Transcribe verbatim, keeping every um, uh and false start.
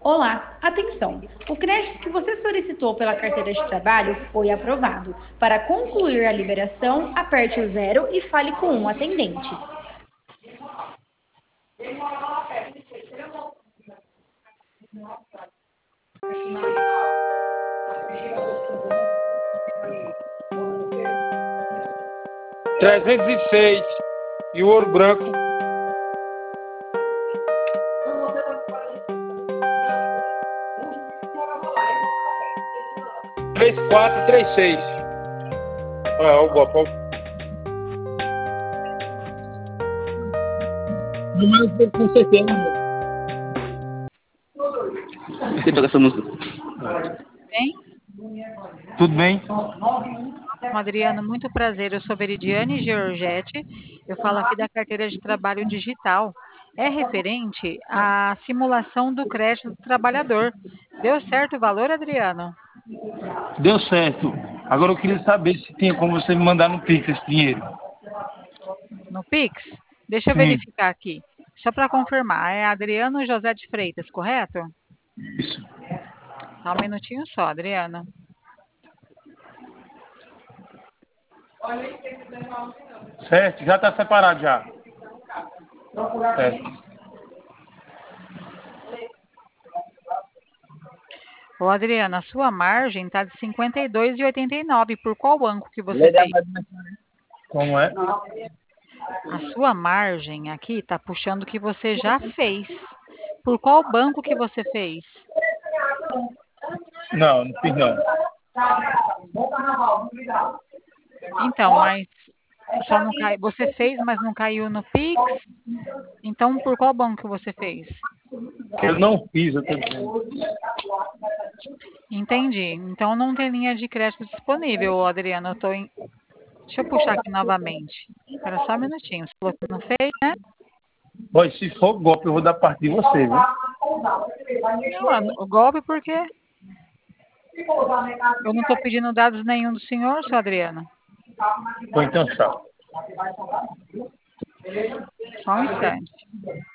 Olá, atenção! O crédito que você solicitou pela carteira de trabalho foi aprovado. Para concluir a liberação, aperte o zero e fale com um atendente. trezentos e seis e o ouro branco três quatro três seis. Olha o golpe. Mas com certeza. Você toca essa música. Bem? Tudo bem? Adriano, muito prazer. Eu sou Veridiane Giorgetti. Eu falo aqui da carteira de trabalho digital. É referente à simulação do crédito do trabalhador. Deu certo o valor, Adriano? Deu certo. Agora eu queria saber se tinha como você me mandar no Pix esse dinheiro. No Pix? Deixa eu Sim. verificar aqui. Só para confirmar, é Adriano José de Freitas, correto? Isso. Só um minutinho só, Adriano. Certo, já está separado já. Certo. Ô, Adriano, a sua margem está de cinquenta e dois reais e oitenta e nove centavos. Por qual banco que você fez? Como é? A sua margem aqui está puxando o que você já fez. Por qual banco que você fez? Não, não fiz não. Então, mas só não cai. Você fez, mas não caiu no Pix? Então, por qual banco que você fez? Eu não fiz, eu tô dizendo. Entendi. Então, não tem linha de crédito disponível, ô, Adriano. Eu tô em... Deixa eu puxar aqui novamente. Espera só um minutinho. Você falou que não fez, né? Pois, se for golpe, eu vou dar parte de você, viu? Não, o golpe por quê? Eu não estou pedindo dados nenhum do senhor, seu Adriano. Ou então, tchau. Só um instante.